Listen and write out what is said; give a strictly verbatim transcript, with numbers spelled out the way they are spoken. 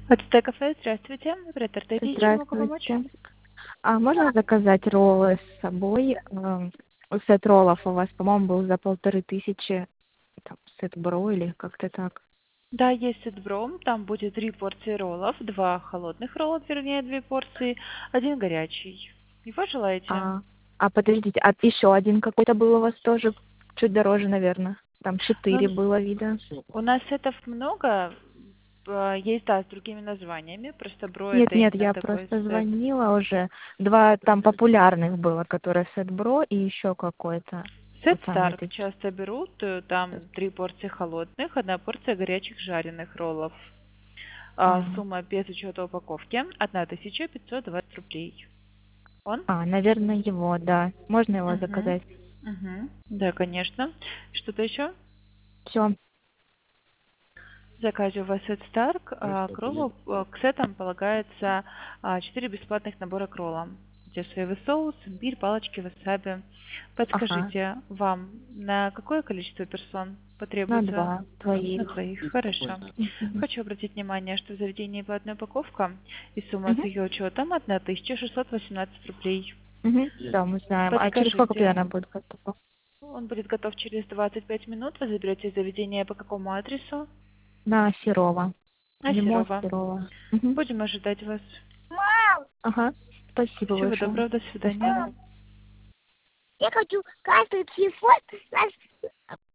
АТТ кафе, здравствуйте. Оператор Т, чем могу помочь? Здравствуйте. А можно заказать роллы с собой? Эм, Сет роллов у вас, по-моему, был за полторы тысячи. Там, сет бро или как-то так. Да, есть сет-бро. Там будет три порции роллов, два холодных ролла, вернее, две порции, один горячий. Его желаете? А, а подождите, а еще один какой-то был у вас тоже чуть дороже, наверное. Там четыре Ну, было вида. у нас сетов много. а, Есть, да, с другими названиями. Просто бро Нет, это нет, именно я такой просто сет. звонила уже. Два там популярных было, которое сет бро и еще какой-то. Сет Вот самые Старк такие. часто берут. э, Там три порции холодных, одна порция горячих жареных роллов. А, А, Сумма без учета упаковки тысяча пятьсот двадцать рублей. Он? а, наверное, его, да. Можно его Угу. заказать? Угу. Да, конечно. Что-то еще? Все. В заказе у вас сет Старк, а к роллу, а, к сетам полагается а, четыре бесплатных набора к роллам, где соевый соус, имбирь, палочки, васаби. Ага. Подскажите, вам на какое количество персон На потребуется? два На двоих. двоих, хорошо. Мгм. Хочу обратить внимание, что в заведении платная упаковка и сумма с Мгм. ее учетом тысяча шестьсот восемнадцать рублей. Мгм. Да, мы знаем. А через сколько Подскажите, примерно будет готово? он будет готов через двадцать пять минут. Вы заберете заведение по какому адресу? На Серова. На Лимон Серова. Серова. Мгм. Будем ожидать вас. Ага. Спасибо Всего большое. доброго, до До свидания. свидания. Я хочу каждый телефон